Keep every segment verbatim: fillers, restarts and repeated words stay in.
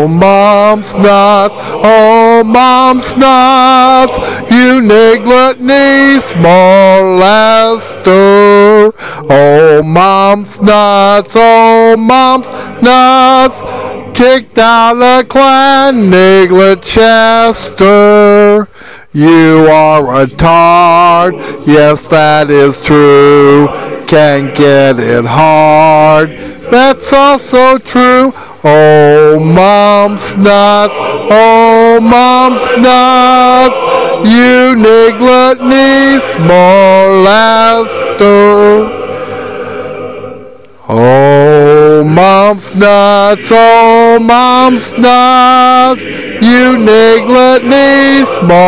Oh, mom's nuts, oh, mom's nuts, you negligtness molester. Oh, mom's nuts, oh, mom's nuts, kicked out of Clan Negligchester. You are a tard, yes that is true, can't get it hard, that's also true. Oh, mom's nuts, oh, mom's nuts, you negligtness molester. Oh, mom's nuts, oh, mom's nuts, you negligtness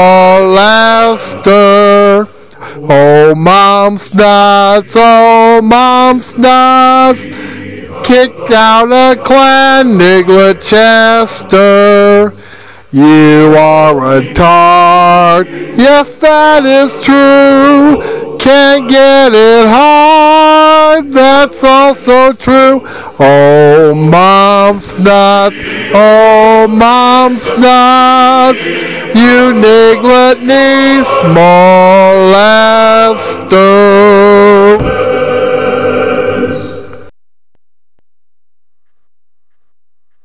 molester. Oh, mom's nuts, oh, mom's nuts, kicked out of Clan Negligchester. You are a tard, yes that is true, can't get it hard, that's also true. Oh, mom's nuts, oh, mom's nuts, you negligtness molester.